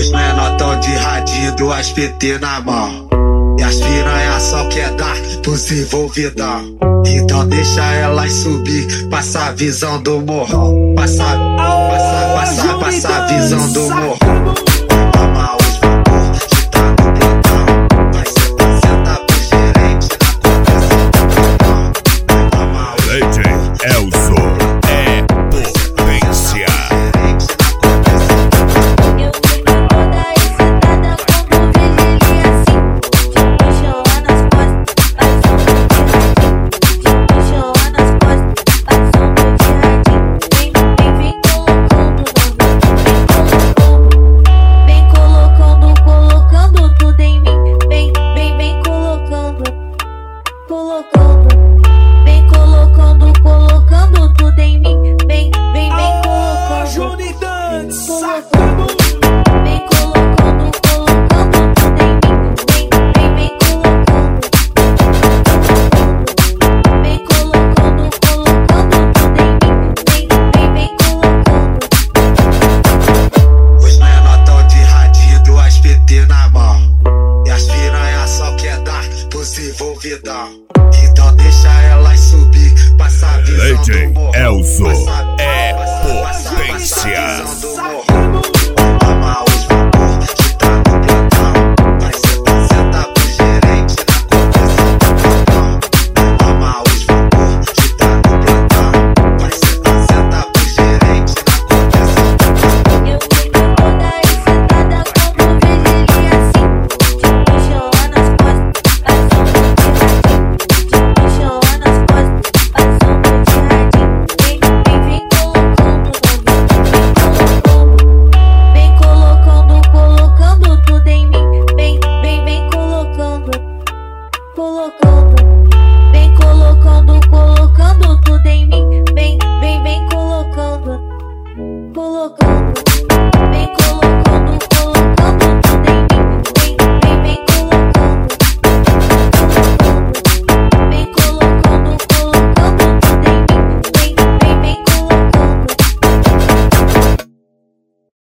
Os menor tão de radinho, duas PT na mão. E as piranhas só quer dar pros envolvidão. Então deixa elas subir, passa a visão do morrão. Passa a visão do morrão.